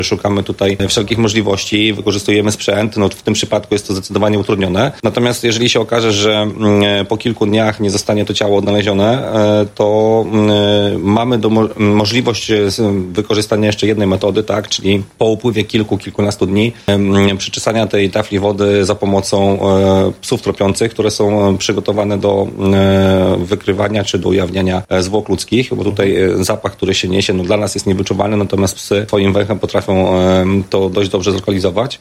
Szukamy tutaj wszelkich możliwości, wykorzystujemy sprzęt. W tym przypadku jest to zdecydowanie utrudnione. Natomiast jeżeli się okaże, że po kilku dniach nie zostanie to ciało odnalezione, to mamy możliwość wykorzystania jeszcze jednej metody, tak, czyli po upływie kilkunastu dni przeczesania tej tafli wody za pomocą psów tropiących, które są przygotowane do wykrywania czy do ujawniania zwłok ludzkich, bo tutaj zapach, który się niesie, dla nas jest niewyczuwalny, natomiast psy swoim węchem potrafią to dość dobrze zlokalizować.